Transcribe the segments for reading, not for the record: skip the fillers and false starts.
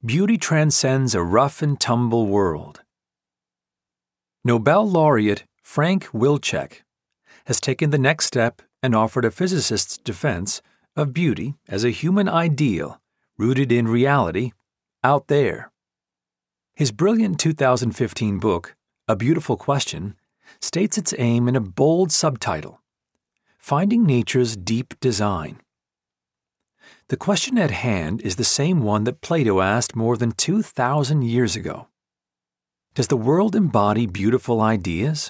Beauty transcends a rough-and-tumble world. Nobel laureate Frank Wilczek has taken the next step and offered a physicist's defense of beauty as a human ideal rooted in reality out there. His brilliant 2015 book, A Beautiful Question, states its aim in a bold subtitle, Finding Nature's Deep Design. The question at hand is the same one that Plato asked more than 2,000 years ago. Does the world embody beautiful ideas?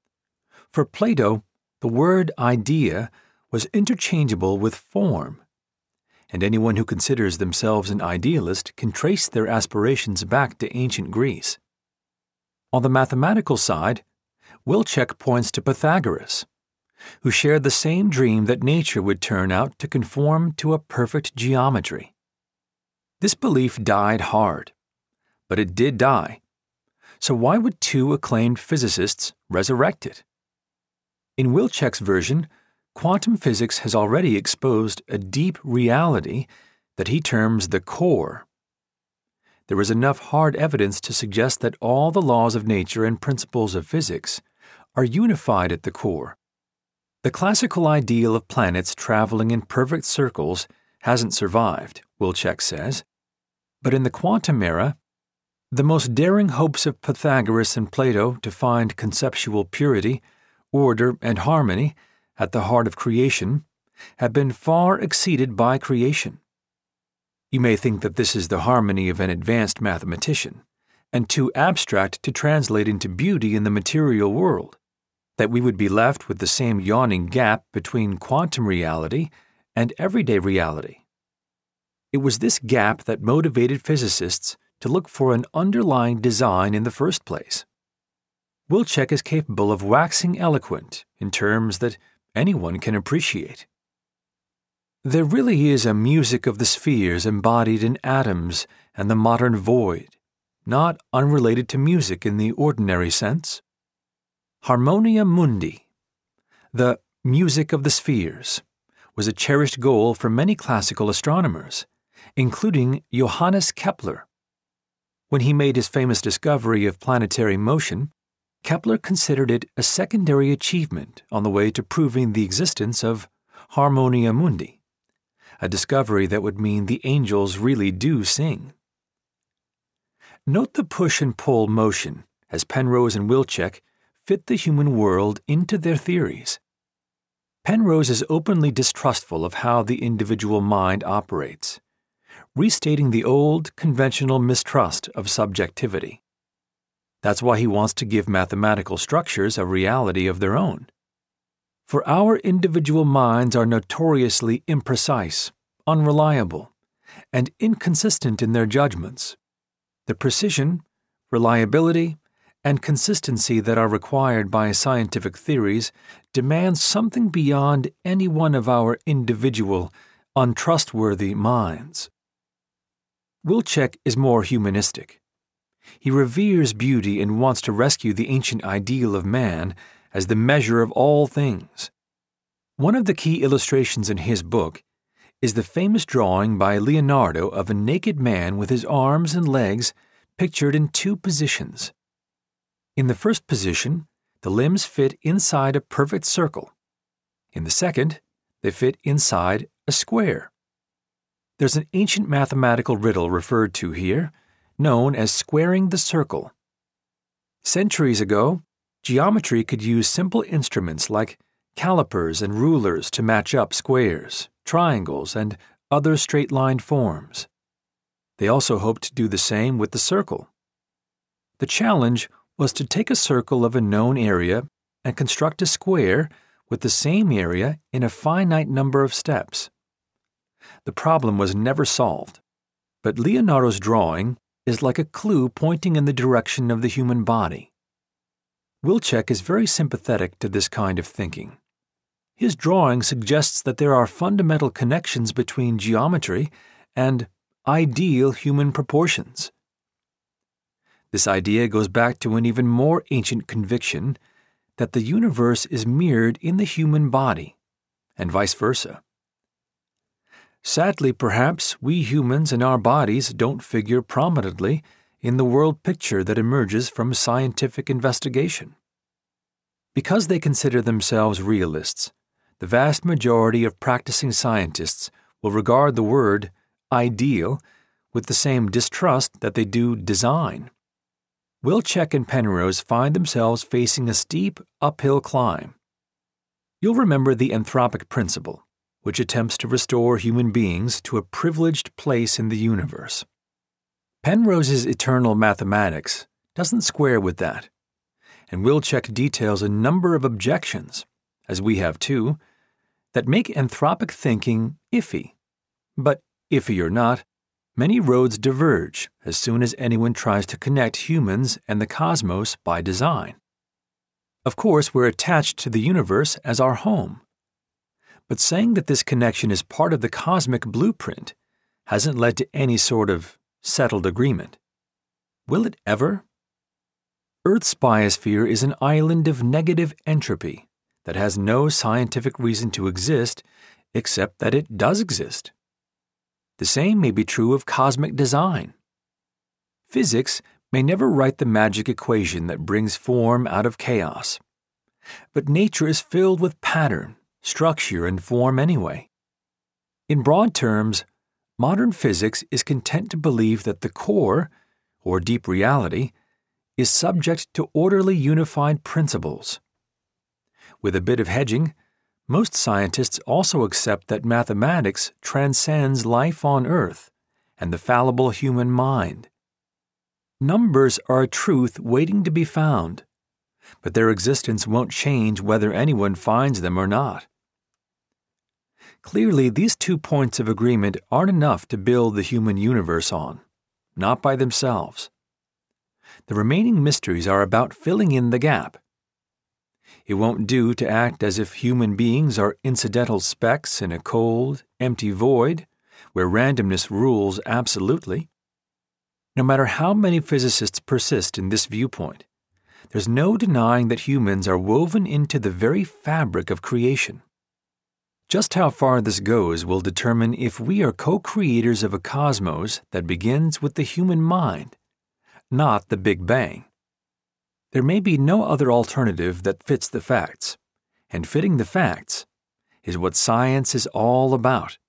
For Plato, the word idea was interchangeable with form, and anyone who considers themselves an idealist can trace their aspirations back to ancient Greece. On the mathematical side, Wilczek points to Pythagoras, who shared the same dream that nature would turn out to conform to a perfect geometry. This belief died hard, but it did die. So why would two acclaimed physicists resurrect it? In Wilczek's version, quantum physics has already exposed a deep reality that he terms the core. There is enough hard evidence to suggest that all the laws of nature and principles of physics are unified at the core. The classical ideal of planets traveling in perfect circles hasn't survived, Wilczek says, but in the quantum era, the most daring hopes of Pythagoras and Plato to find conceptual purity, order, and harmony at the heart of creation have been far exceeded by creation. You may think that this is the harmony of an advanced mathematician, and too abstract to translate into beauty in the material world, that we would be left with the same yawning gap between quantum reality and everyday reality. It was this gap that motivated physicists to look for an underlying design in the first place. Wilczek is capable of waxing eloquent in terms that anyone can appreciate. There really is a music of the spheres embodied in atoms and the modern void, not unrelated to music in the ordinary sense. Harmonia Mundi, the music of the spheres, was a cherished goal for many classical astronomers, including Johannes Kepler. When he made his famous discovery of planetary motion, Kepler considered it a secondary achievement on the way to proving the existence of Harmonia Mundi, a discovery that would mean the angels really do sing. Note the push and pull motion as Penrose and Wilczek fit the human world into their theories. Penrose is openly distrustful of how the individual mind operates, restating the old, conventional mistrust of subjectivity. That's why he wants to give mathematical structures a reality of their own. For our individual minds are notoriously imprecise, unreliable, and inconsistent in their judgments. The precision, reliability, and consistency that are required by scientific theories demand something beyond any one of our individual, untrustworthy minds. Wilczek is more humanistic. He reveres beauty and wants to rescue the ancient ideal of man as the measure of all things. One of the key illustrations in his book is the famous drawing by Leonardo of a naked man with his arms and legs pictured in two positions. In the first position, the limbs fit inside a perfect circle. In the second, they fit inside a square. There's an ancient mathematical riddle referred to here, known as squaring the circle. Centuries ago, geometry could use simple instruments like calipers and rulers to match up squares, triangles, and other straight-lined forms. They also hoped to do the same with the circle. The challenge was to take a circle of a known area and construct a square with the same area in a finite number of steps. The problem was never solved, but Leonardo's drawing is like a clue pointing in the direction of the human body. Wilczek is very sympathetic to this kind of thinking. His drawing suggests that there are fundamental connections between geometry and ideal human proportions. This idea goes back to an even more ancient conviction that the universe is mirrored in the human body, and vice versa. Sadly, perhaps, we humans and our bodies don't figure prominently in the world picture that emerges from scientific investigation. Because they consider themselves realists, the vast majority of practicing scientists will regard the word ideal with the same distrust that they do design. Wilczek and Penrose find themselves facing a steep uphill climb. You'll remember the anthropic principle, which attempts to restore human beings to a privileged place in the universe. Penrose's eternal mathematics doesn't square with that, and Wilczek details a number of objections, as we have too, that make anthropic thinking iffy. But iffy or not, many roads diverge as soon as anyone tries to connect humans and the cosmos by design. Of course, we're attached to the universe as our home. But saying that this connection is part of the cosmic blueprint hasn't led to any sort of settled agreement. Will it ever? Earth's biosphere is an island of negative entropy that has no scientific reason to exist except that it does exist. The same may be true of cosmic design. Physics may never write the magic equation that brings form out of chaos. But nature is filled with pattern, structure, and form anyway. In broad terms, modern physics is content to believe that the core, or deep reality, is subject to orderly unified principles. With a bit of hedging, most scientists also accept that mathematics transcends life on Earth and the fallible human mind. Numbers are a truth waiting to be found, but their existence won't change whether anyone finds them or not. Clearly, these 2 points of agreement aren't enough to build the human universe on, not by themselves. The remaining mysteries are about filling in the gap. It won't do to act as if human beings are incidental specks in a cold, empty void where randomness rules absolutely. No matter how many physicists persist in this viewpoint, there's no denying that humans are woven into the very fabric of creation. Just how far this goes will determine if we are co-creators of a cosmos that begins with the human mind, not the Big Bang. There may be no other alternative that fits the facts, and fitting the facts is what science is all about.